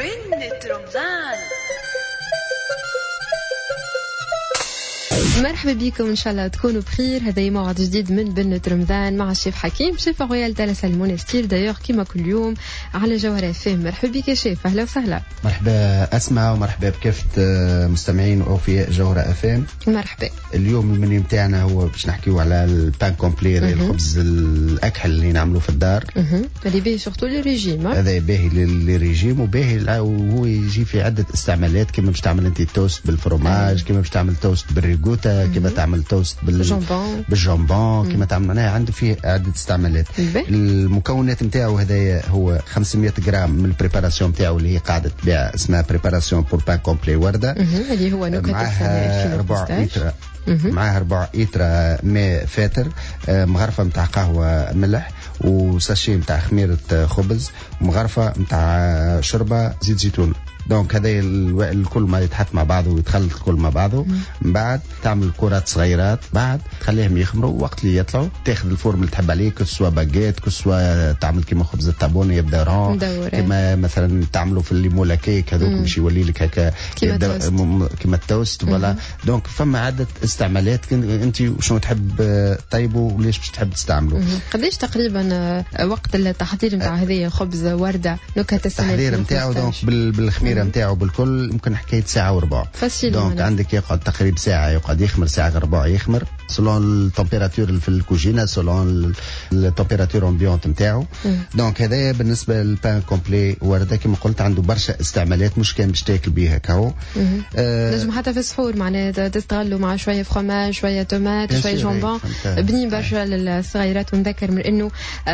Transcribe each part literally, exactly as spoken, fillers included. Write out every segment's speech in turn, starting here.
بنت رمضان. مرحبا بكم، ان شاء الله تكونوا بخير. هذا موعد جديد من بنة رمضان مع الشيف حكيم، شيف رويال دالاس المونستير دايوغ كيما كل يوم على جوهرة فهم. مرحبا بك يا شيف، اهلا وسهلا. مرحبا اسمع ومرحبا بكافة مستمعين اوفياء جوهرة افام. مرحبا. اليوم المنيو نتاعنا هو باش نحكيو على البان كومبلي، الخبز الاكحل اللي نعملوه في الدار، اللي باهي سورتو للريجيم. هذا باهي للريجيم وباهي وهو يجي في عدة استعمالات، كما باش تعمل انت توست بالفرماج، كما باش تعمل توست بالريغوتا، كما تعمل توست بالجمبون بالجمبون كما تعمل. معناها عنده فيه عدة استعمالات. المكونات نتاعو هذايا هو خمسمية غرام من البريباراسيون نتاعو اللي هي قاعدة تبيع، اسمها بريباراسيون بور بان كومبلي وردة، اللي هو نكهة معها ربع لتر معها ربع لتر ماء فاتر، مغرفة متاع قهوة ملح، وساشي متاع خميرة خبز، ومغرفة متاع شوربة زيت زيتون. دونك هذا الكل ما يتحط مع بعضه ويتخلط الكل مع بعضه. من بعد تعمل كرات صغيرات، بعد تخليهم يخمروا، وقت اللي يطلعوا تاخذ الفورم اللي تحب عليه، كسوا باجيت، كسوا تعمل كيما خبز الطابون يبدا رون، كيما مثلا تعملوا في الليمولا كيك هذوك باش يولي لك هكا كيما التوست. ولا دونك فما عدة استعمالات، انت شنو تحب طيبه وليش باش تحب تستعمله. قديش تقريبا وقت التحضير نتاع هذه خبز ورده نكهه السنه التحضير نتاعو دونك بالخميره نتاعو بالكل يمكن حكايه ساعه وربع. دونك عندك يقعد تقريبا ساعه، يقعد يخمر ساعه وربع يخمر سولون التمبيراتور في الكوجينه، سولون التمبيراتور امبيونت نتاعو. دونك هذايا بالنسبه للبان كومبلي ورده، كما قلت عنده برشا استعمالات، مش كان باش تاكل بيها كهو. نجم حتى في السحور معناها تستغلوا مع شويه فخماج، شويه تومات، شويه جامبون، بنين برشا للصغيرات. ونذكر من انه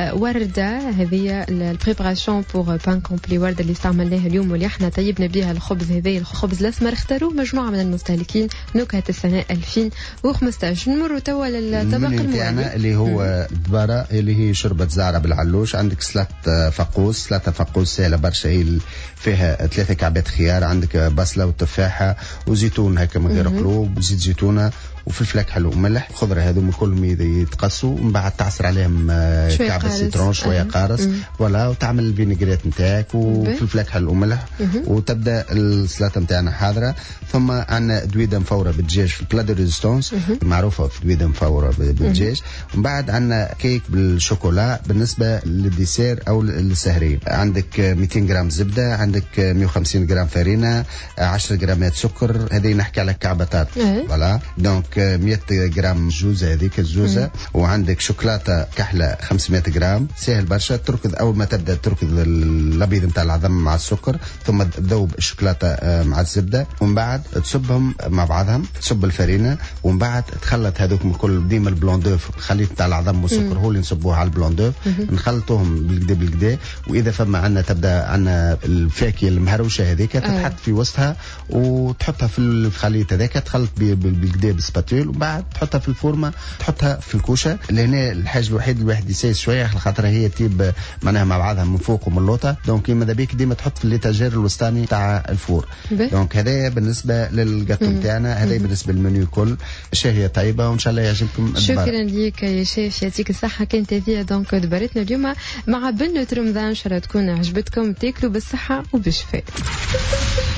ورده هذه البريباراسيون بور بان كومبلي ورده اللي استعملناها اليوم واللي احنا طيبنا بها الخبز، هذا الخبز الاسمر اختاروه مجموعه من المستهلكين نكهه السنه ألفين وخمسطاش. نمروا توا للطبق الموالي اللي هو دبارة، اللي هي شوربه زعره بالعلوش. عندك سلطه فقوس، سلطه فقوس سهله برشا، هي فيها ثلاثه كعبات خيار، عندك بصله وتفاحه وزيتون هكا من غير قلوب، وزيت زيتونه وفلفل اكحل وملح. خضره هذوما كلهم يتقصوا، ومن بعد تعصر عليهم كعبه سيترون شويه قارص، ولا وتعمل الفينيغريت نتاعك وفلفل اكحل وملح، وتبدا السلطه نتاعنا حاضره. ثم عندنا دويده مفوره بالدجاج في البلا دو ريزيستونس، معروفه في دويده مفوره بالدجاج. ومن بعد عندنا كيك بالشوكولا بالنسبه للديسير او للسهرين. عندك مئتين غرام زبده، عندك مئة وخمسين غرام فرينه، عشرة غرامات سكر، هذه نحكي على كعبه تارت. فوالا دونك مئة غرام جوزة، هذيك الجوزة. وعندك شوكولاتة كحلة خمسمية غرام، سهل برشا. تركض أول ما تبدأ تركض الأبيض نتاع العظم مع السكر، ثم تذوب الشوكولاتة مع الزبدة، ومن بعد تصبهم مع بعضهم، تصب الفرينة، ومن بعد تخلط هذوك الكل ديما البلون دوف، الخليط نتاع العظم والسكر هو اللي نصبوه على البلون دوف، نخلطوهم بالكدا بالكدا. وإذا فما عندنا تبدأ عندنا الفاكهة المهروشة هذيك تتحط في وسطها وتحطها في الخليط هذاك، تخلط بالكدا بالسباتول، وبعد تحطها في الفورمه، تحطها في الكوشه. اللي هنا الحاجه الوحيده الواحد يسايس شويه خاطر هي تيب معناها مع بعضها من فوق ومن اللوطه، دونك ماذا بيك ديما تحط في الليتاجير الوسطاني تاع الفور. دونك هذا بالنسبه للجاتو نتاعنا، هذا بالنسبه للمنيو كل. شهيه طيبه وان شاء الله يعجبكم. شكرا ليك يا شيف، يعطيك الصحه. كانت هذه دونك دبرتنا اليوم مع بنة رمضان، ان شاء الله تكون عجبتكم، تاكلوا بالصحه وبالشفاء.